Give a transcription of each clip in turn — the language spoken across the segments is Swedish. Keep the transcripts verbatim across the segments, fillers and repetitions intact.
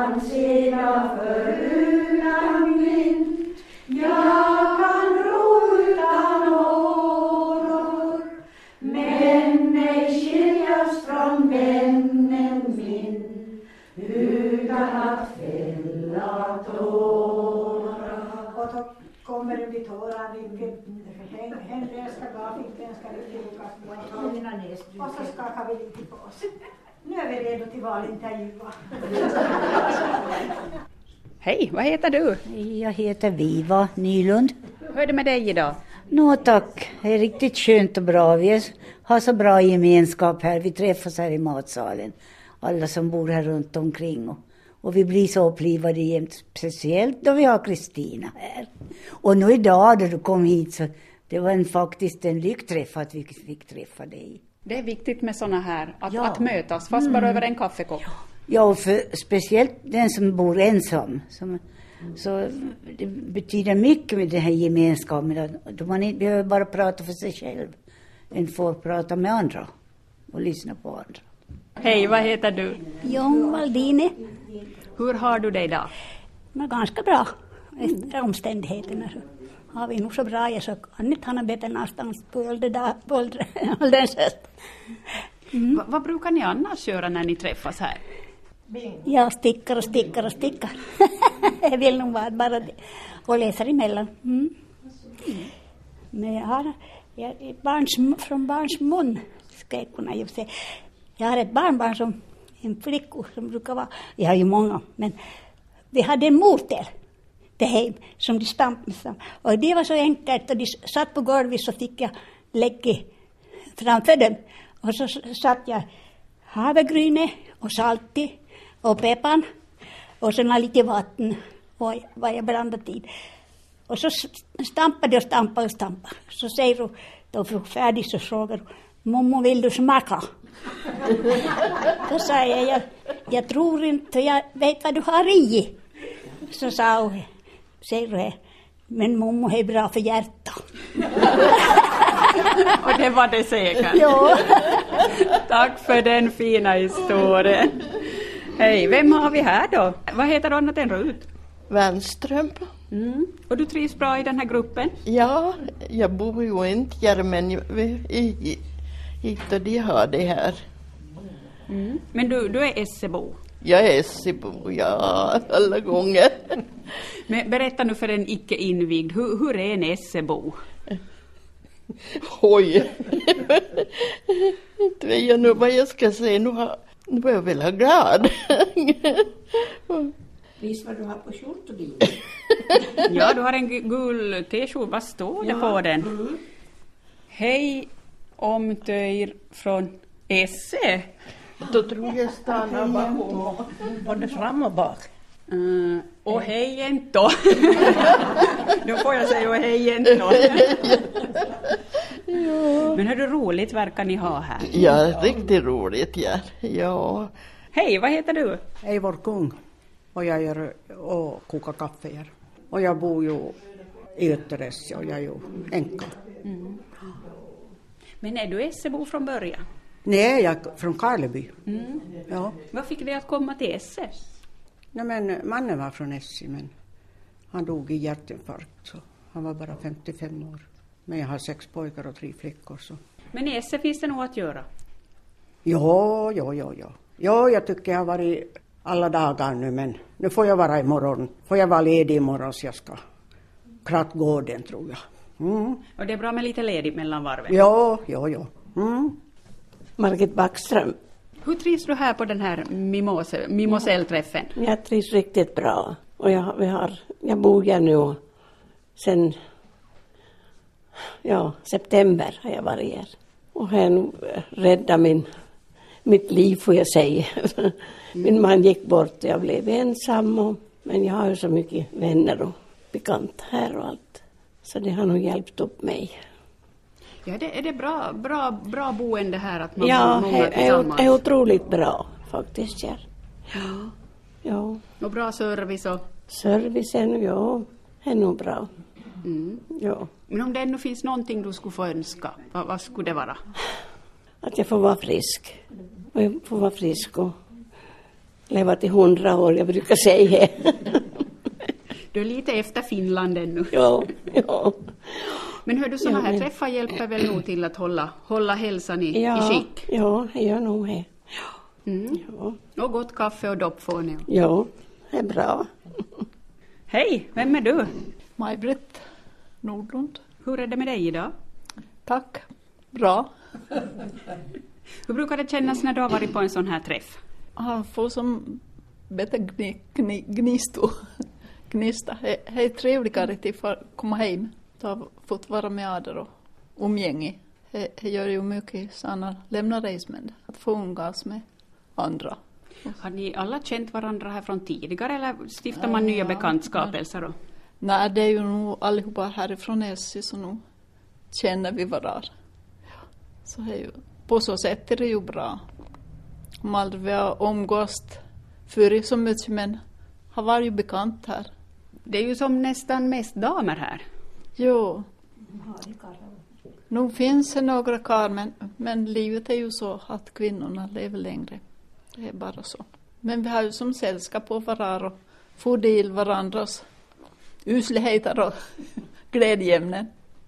kan segla förutan vind, jag kan ro utan åror, men ej skiljas från vännen min, utan att fälla tårar. Och då kommer det bli tårar, vilket händer ska gå, vilken ska det tillbaka. Och så skakar vi lite på oss. Nu är vi redo till valintervjua. Hej, vad heter du? Jag heter Viva Nylund. Hur är det med dig idag? Nå tack, det är riktigt skönt och bra. Vi har så bra gemenskap här. Vi träffas här i matsalen. Alla som bor här runt omkring. Och, och vi blir så upplivade jämt. Speciellt då vi har Kristina här. Och nu idag då du kom hit så det var en, faktiskt en lyckträff att vi fick träffa dig. Det är viktigt med såna här, att, Ja. att mötas, fast mm. bara över en kaffekopp. Ja. Ja, och för speciellt den som bor ensam. Som, så det betyder mycket med den här gemenskapen. Då man inte behöver bara prata för sig själv. En får prata med andra och lyssna på andra. Hej, vad heter du? Jon Valdine. Hur har du det idag? Men ganska bra. Efter omständigheterna så har vi nog så bra. Jag så kan inte ha bättre någonstans på ålderns höst. Mm. Va, vad brukar ni annars göra när ni träffas här? Jag stickar och stickar och stickar. Jag vill nog vara bara det. Och läser emellan. Mm. Mm. Men jag har jag, barns, från barns mun ska jag kunna ju se. Jag har ett barnbarn som en flicka som brukar vara, jag har ju många, men vi hade en mortel till hem som de stampade med. Och det var så enkelt och de satt på golvet så fick jag lägga framför dem. Och så satt jag havregryne och salti och peppan och sen lite vatten och vad jag blandade i. Och så stampade och stampade och stampade. Så säger du, då var färdig så frågar du, mamma vill du smaka? Då sa jag, jag, jag tror inte, jag vet vad du har i. Så sa hon, säger du, men mamma är bra för hjärtat. Och det var det säkert. Ja. Tack för den fina historien. Hej, vem har vi här då? Vad heter du annat än Rut? Wernström. Mm. Och du trivs bra i den här gruppen? Ja, jag bor ju inte här men hit och de har det här. Mm. Men du, du är Essebo? Jag är Essebo, ja, alla gånger. Men berätta nu för en icke invigd, hur, hur är en Essebo? Oj, inte vet jag nu vad jag ska säga, nu, har, nu är jag väl glad. Visst vad du har på skjortan? Ja, du har en gul t-shirt, vad står det ja. på den? Mm. Hej omtöjr från Esse. Då tror jag stannar bakom, både fram och bak. Mm, och hej inte. Då får jag säga och hej inte. Ja. Men hur det roligt verkar ni ha här? Ja, riktigt roligt, ja. ja. Hej, vad heter du? Eivor Kung. Och jag gör och kokar kaffe här. Och jag bor ju i Ötteräs och jag är ju enka. Mm. Men är du Essebo från början? Nej, jag är från Karleby. Mm. Ja. Vad fick dig att komma till Esse? Nej, men mannen var från Essi, men han dog i hjärtinfarkt så han var bara femtiofem år. Men jag har sex pojkar och tre flickor så. Men i Esse finns det nog att göra? Ja, ja, ja, ja. Ja, jag tycker jag har varit alla dagar nu, men nu får jag vara imorgon. Får jag vara ledig imorgon så jag ska kratt gården tror jag. Mm. Och det är bra med lite ledigt mellan varven? Ja, ja, ja. Mm. Margit Backström. Hur trivs du här på den här mimose, mimosellträffen? Jag trivs riktigt bra. Och jag, vi har, jag bor här nu sen ja, september har jag varit här. Och har räddat min, mitt liv får jag säga. Min man gick bort och jag blev ensam. Och, men jag har ju så mycket vänner och bekanta här och allt. Så det har nog hjälpt upp mig. Ja, det är det bra, bra, bra boende här att man ja, bor många tillsammans? Ja, det är otroligt bra faktiskt. Ja. Ja. Ja. Och bra service och... Servicen, ja, är nog bra. Mm. Ja. Men om det ännu finns någonting du skulle få önska, vad, vad skulle det vara? Att jag får vara frisk. Och jag får vara frisk och leva till hundra år, jag brukar säga. Du är lite efter Finland ännu. Ja, ja. Men hör du, sådana Ja, här men- träffar hjälper väl nog till att hålla, hålla hälsan i, Ja, i skick? ja, jag gör nog det. Mm. Ja, Och gott kaffe och dopp får ni. ja, det är bra. Hej, vem är du? Maj-Britt Nordlund. Hur är det med dig idag? Tack. Bra. Hur brukar det kännas när du har varit på en sån här träff? Han får som bättre gni, gni, gnisto. Gnista. Det är trevligare till att komma hem. Du har fått vara med Ader och umgänge. Det det gör ju mycket sådana lämna resmän. Att få umgås med andra. Har ni alla känt varandra här från tidigare eller stiftar man nya bekantskapelser då? Nej, det är ju nog allihopa härifrån Essie så nu känner vi varandra. Ja. Så det är ju, på så sätt är det ju bra. Om aldrig vi har umgås förr så mycket men har varit ju bekant här. Det är ju som nästan mest damer här. Jo. Nu finns det några kar men, men livet är ju så att kvinnorna lever längre. Det är bara så. Men vi har ju som sällskap på varandra och får del varandras usligheter och glädjeämnen.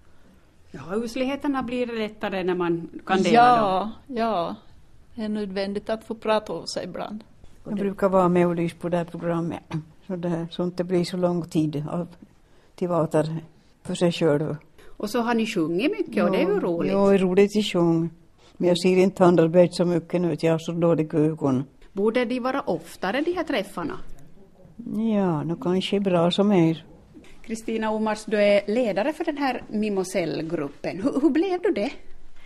Ja, usligheterna blir lättare när man kan dela dem. Ja, ja. Det är nödvändigt att få prata om sig ibland. Jag brukar vara med och lyssna på det här programmet. Så, det här, så inte blir så lång tid av teater för sig själv. Och så har ni sjungit mycket och det är ju roligt. Ja, det är roligt att sjunga. Men jag ser inte handarbete så mycket nu, att jag har så dåliga ögon. Borde de vara oftare de här träffarna? Ja, nu kanske är bra som er. Kristina Omars, du är ledare för den här Mimosell-gruppen. Hur, hur blev du det?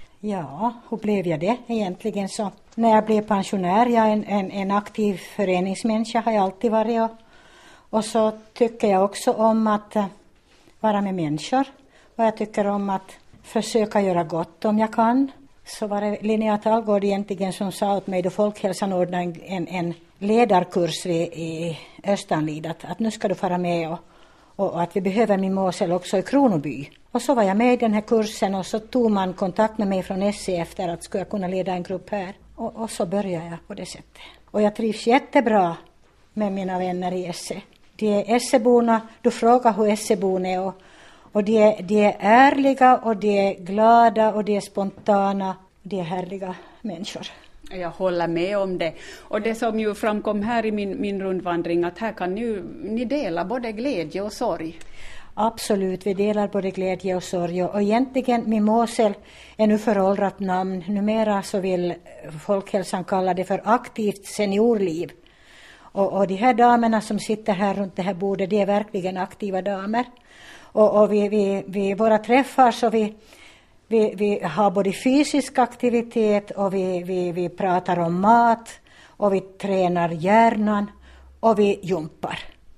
Ja, hur blev jag det egentligen så? När jag blev pensionär, jag är en, en, en aktiv föreningsmänniska har jag alltid varit. Och, och så tycker jag också om att uh, vara med människor. Och jag tycker om att försöka göra gott om jag kan. Så var det Linnea Tallgård egentligen som sa åt mig då Folkhälsan ordnade en, en, en ledarkurs vid, i Östanlid att, att nu ska du fara med och, och, och att vi behöver Mimosell också i Kronoby. Och så var jag med i den här kursen och så tog man kontakt med mig från S C efter att skulle jag kunna leda en grupp här. Och, och så började jag på det sättet. Och jag trivs jättebra med mina vänner i S C. De är S C-borna, du frågar hur S C-borna är och, och de, är, de är ärliga och de är glada och de är spontana. De är härliga människor. Jag håller med om det. Och det som ju framkom här i min, min rundvandring att här kan ni, ni dela både glädje och sorg. Absolut, vi delar både glädje och sorg. Och egentligen Mimosell är nu föråldrat namn. Numera så vill Folkhälsan kalla det för aktivt seniorliv. Och, och de här damerna som sitter här runt det här bordet, de är verkligen aktiva damer. Och, och vi, vi, vi våra träffar så vi, vi, vi har både fysisk aktivitet och vi, vi, vi pratar om mat och vi tränar hjärnan och vi jumpar.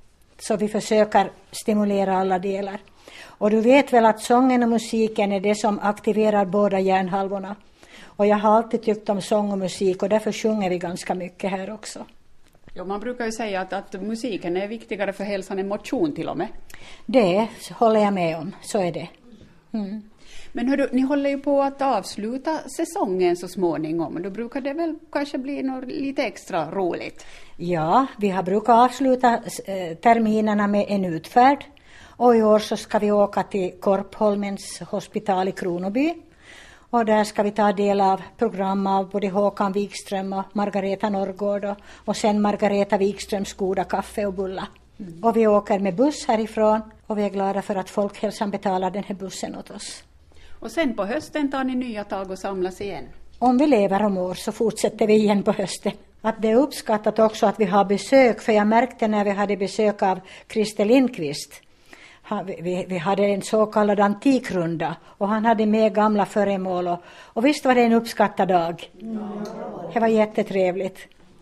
Så vi försöker stimulera alla delar. Och du vet väl att sången och musiken är det som aktiverar båda hjärnhalvorna. Och jag har alltid tyckt om sång och musik och därför sjunger vi ganska mycket här också. Ja, man brukar ju säga att, att musiken är viktigare för hälsan än motion till och med. Det håller jag med om, så är det. Mm. Men hördu, ni håller ju på att avsluta säsongen så småningom. Då brukar det väl kanske bli något lite extra roligt. Ja, vi har brukat avsluta eh, terminerna med en utfärd. Och i år så ska vi åka till Korpholmens hospital i Kronoby. Och där ska vi ta del av program av både Håkan Wikström och Margareta Norrgård. Och, och sen Margareta Wikströms goda kaffe och bullar. Mm. Och vi åker med buss härifrån. Och vi är glada för att Folkhälsan betalar den här bussen åt oss. Och sen på hösten tar ni nya tag och samlas igen. Om vi lever om år så fortsätter vi igen på hösten. Att det är uppskattat också att vi har besök. För jag märkte när vi hade besök av Christer Lindqvist. Vi, vi, vi hade en så kallad antikrunda. Och han hade med gamla föremål. Och, och visst var det en uppskattad dag. Mm. Det var jättetrevligt.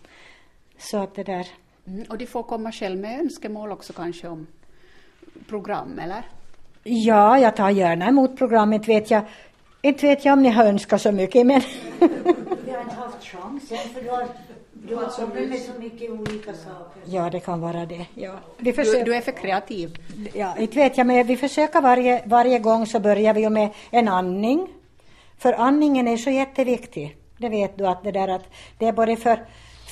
Så att det där. Mm, och de får komma själv med önskemål också kanske om program, eller? Ja, jag tar gärna emot programmet. Vet jag, inte vet jag om ni har önskat så mycket, men... Vi har inte haft chansen, för du har, du har kommit med så mycket olika saker. Ja, det kan vara det. Ja. Vi försöker... du, du är för kreativ. Ja, inte vet jag, men vi försöker varje, varje gång så börjar vi med en andning. För andningen är så jätteviktig. Det vet du att det där att det är både för,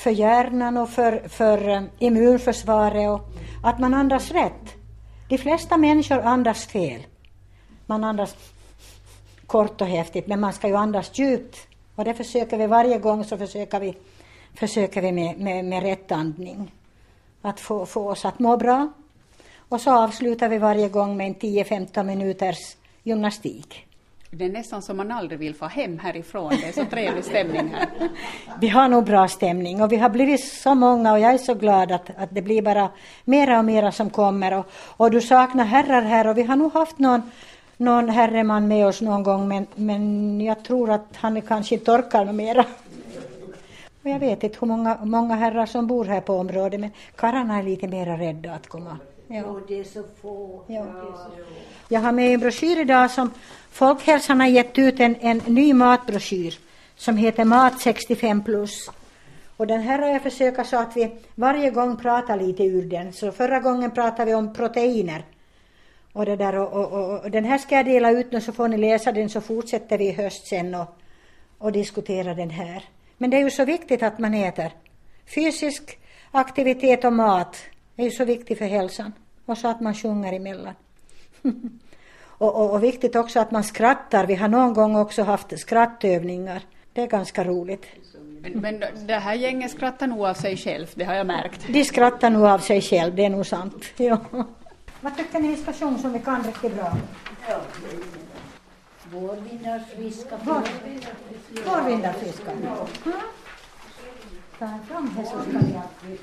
för hjärnan och för, för um, immunförsvaret och att man andas rätt. De flesta människor andas fel. Man andas kort och häftigt, men man ska ju andas djupt. Och det försöker vi varje gång, så försöker vi, försöker vi med, med, med rätt andning. Att få, få oss att må bra. Och så avslutar vi varje gång med en tio femton minuters gymnastik. Det är nästan som man aldrig vill få hem härifrån. Det är så trevlig stämning här. Vi har nog bra stämning och vi har blivit så många och jag är så glad att, att det blir bara mera och mera som kommer. Och, och du saknar herrar här och vi har nog haft någon, någon herreman med oss någon gång, men, men jag tror att han kanske inte orkar något mera. Och jag vet inte hur många, många herrar som bor här på området, men karlarna är lite mer rädda att komma. Ja. Och det är så få. Ja. Jag har med en broschyr idag som Folkhälsan har gett ut, en, en ny matbroschyr som heter Mat sextiofem plus. Och den här har jag försökt så att vi varje gång pratar lite ur den. Så förra gången pratade vi om proteiner. Och, det där, och, och, och den här ska jag dela ut nu, så får ni läsa den, så fortsätter vi i höst sen och, och diskutera den här. Men det är ju så viktigt att man äter. Fysisk aktivitet och mat är ju så viktigt för hälsan. Och så att man sjunger emellan. och, och, och viktigt också att man skrattar. Vi har någon gång också haft skrattövningar. Det är ganska roligt. Men, men det här gänget skrattar nog av sig själv, det har jag märkt. De skrattar nog av sig själv, det är nog sant. Ja. Vad tycker ni ska sjunga som vi kan riktigt bra? Ja. Vår vindar friska. Vår vindar friska. Mm. Ta fram här så ska vi alltid.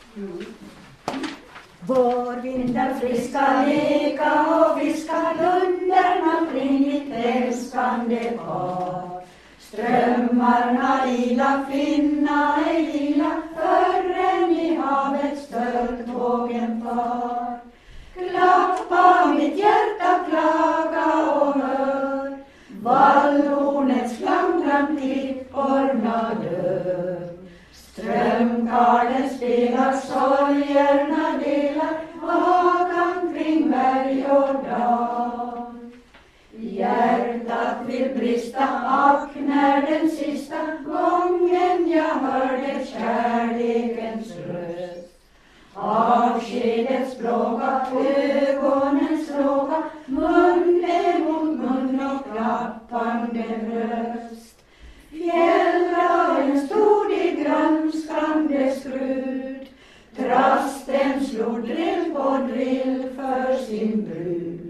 Vår vindar friska leka och viska lunderna kring mitt älskande par. Strömmarna lila finna ej lila förrän i havet stört vågen far. Klappa mitt hjärta, klaga och hör vallhornets klangan klipporna dör. Strömkarlen spelar, sorgerna delar vakan kring berg och dal. Hjärtat vill brista, ack när den sista gången jag hörde kärlekens röst. Avskedets plåga, ögonens låga, mun emot mun och klappande bröst. Fjälldragen stod i grönskande skrud, trasten slog drill på drill för sin brud.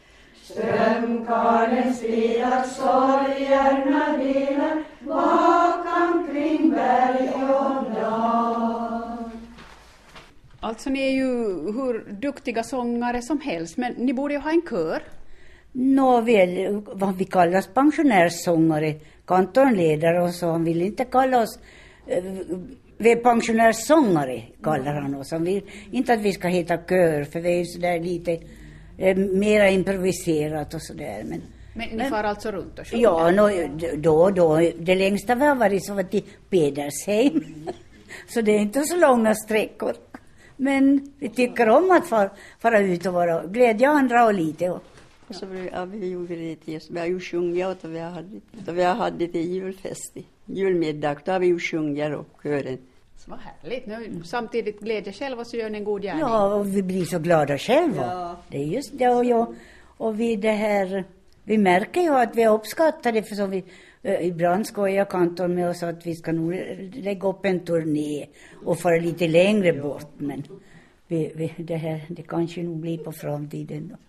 Strömkarlen spelar, sorgerna delar vakan kring berg och dal. Alltså ni är ju hur duktiga sångare som helst, men ni borde ju ha en kör. Nå väl, vad vi kallas pensionärssångare, kantonledare och så. Han vill inte kalla oss eh, vi är pensionärssångare, kallar han oss. Han vill inte att vi ska heta kör, för vi är så där lite eh, mera improviserat och sådär. Men, men ni far alltså runt och sjunger? Ja, no, då då. Det längsta vi har varit så var till Pedersheim. Mm. Så det är inte så långa sträckor. Men vi tycker om att fara, fara ut och vara, glädja andra och lite. Och, och så ja, vi gjorde det till, vi har ju sjungit och vi har haft det, vi har haft det till julfest, julmiddag, då har vi ju sjungit och kören. Så vad härligt, nu samtidigt glädjer själv och så gör ni en god gärning. Ja, och vi blir så glada själva. Ja. Det är just det, och, jag, och vi det här, vi märker ju att vi uppskattar det, för så vi ibland skojar kanton med oss att vi ska nog lägga upp en turné och fara lite längre bort, men vi, vi, det här det kanske nog blir på framtiden då.